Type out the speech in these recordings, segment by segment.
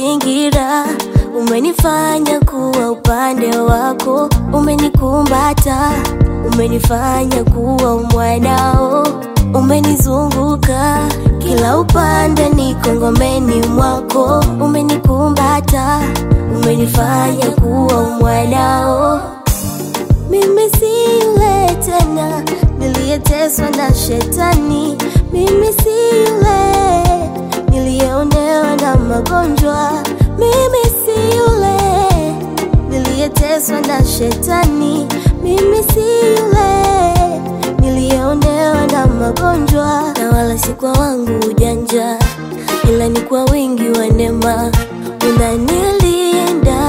umenizingira, umenifanya kuwa upande wako, umenikumbata, umenifanya kuwa mwanao, umenizunguka kila upande, niko ngomeni mwako, umenikumbata, umenifanya kuwa mwanao. Mimi si yule tena niliyeteswa na shetani, mimi si yule niliyeonewa na magonjwa, mimi si yule niliyeteswa na shetani, mimi si yule niliyeonewa na magonjwa. Na wala si kwa wangu ujanja, ila ni kwa wingi wa neema unanilinda.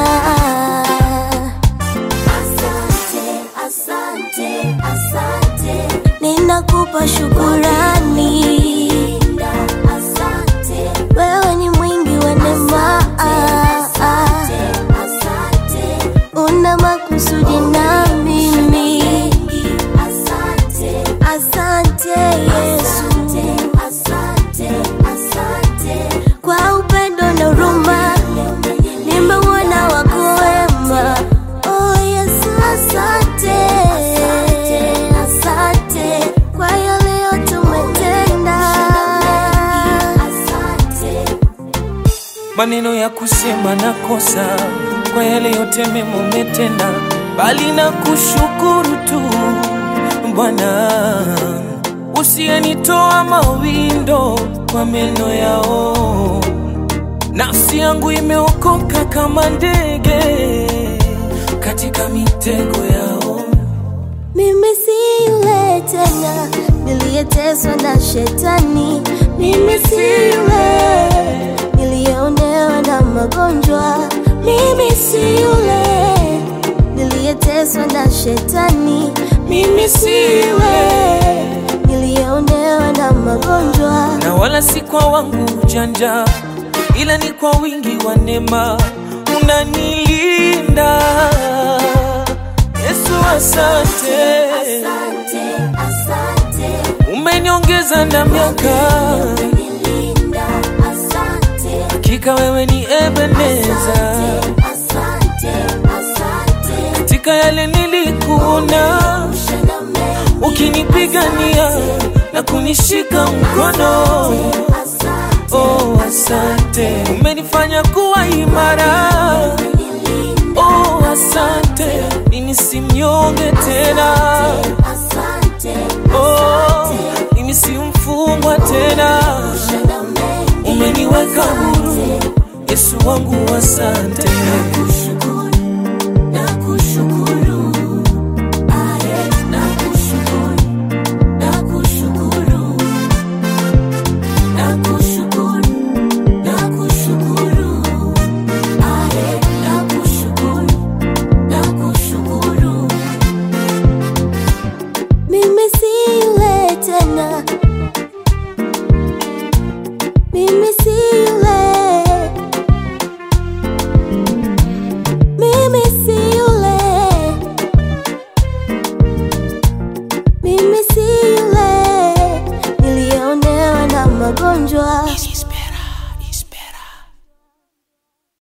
Asante, asante, ninakupa shukurani. Asante, wewe ni mwingi wa neema. Una makusudi na mimi. Asante Yesu, kwa upendo na huruma nimeona wako wema. Oh Yesu, asante, asante kwa yale yote umetenda. Maneno ya kusema nakosa kwa yale yote mema umetenda, bali na kushukuru tu Bwana. Usiyenitoa mawindo kwa meno yao, nafsi yangu imeokoka kama ndege katika mitego yao. Mimi si yule tena niliyeteswa na shetani, mimi si yule niliyeonewa na magonjwa, mimi si yule niliyeteswa na shetani, mimi si yule niliyeonewa na magonjwa. Na wala si kwa wangu ujanja, ila ni kwa wingi wa neema unanilinda. Yesu asante, asante, asante, umeniongeza na miaka, hakika wewe ni Ebeneza. Katika yale nilikuona ukinipigania na kunishika mkono. Oh asante, umenifanya kuwa imara. Oh asante, mimi si mnyonge tena. Oh mimi si mfungwa tena, umeniweka huru Yesu wangu, asante.